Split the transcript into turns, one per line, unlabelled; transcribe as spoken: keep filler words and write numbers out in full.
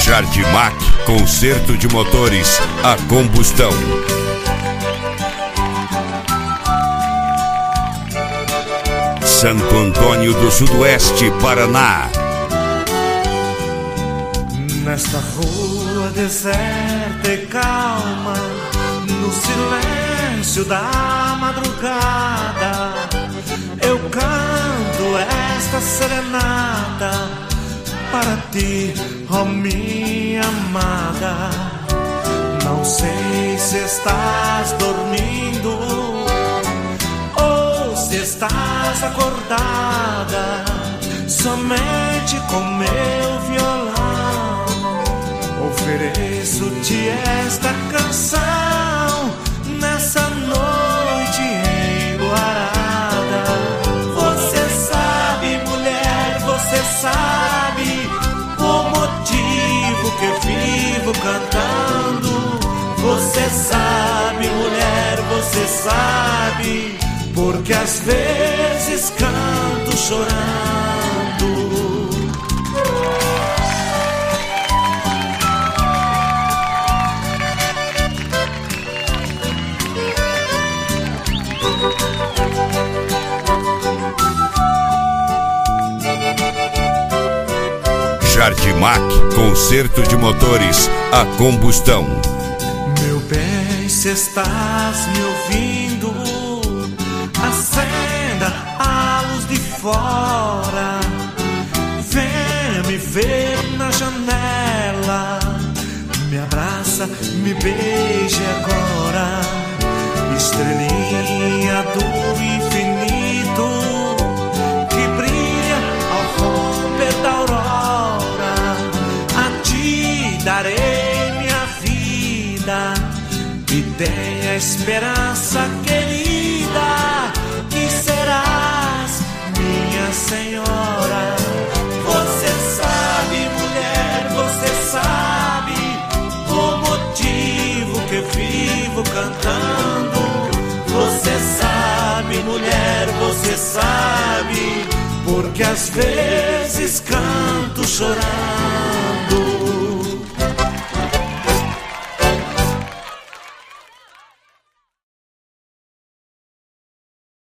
Jardimac, conserto de motores a combustão. Santo Antônio do Sudoeste, Paraná.
Nesta rua deserta e calma, no silêncio da madrugada, eu canto esta serenata para ti, ó minha amada. Não sei se estás dormindo ou se estás acordada, somente com meu violão ofereço-te esta canção nessa noite enluarada. Você sabe, mulher, você sabe o motivo que vivo cantando. Você sabe, mulher, você sabe, porque às vezes canto chorando.
Jardimac, conserto de motores a combustão.
Meu bem, se estás me ouvindo, acenda a luz de fora, venha me ver na janela, me abraça, me beije agora, estrelinha do infinito que brilha ao romper da aurora. A ti darei minha vida, me dê a esperança querida, que serás minha senhora. Você sabe, mulher, você sabe o motivo que vivo cantando. Você sabe, mulher, você sabe, porque às vezes canto chorando.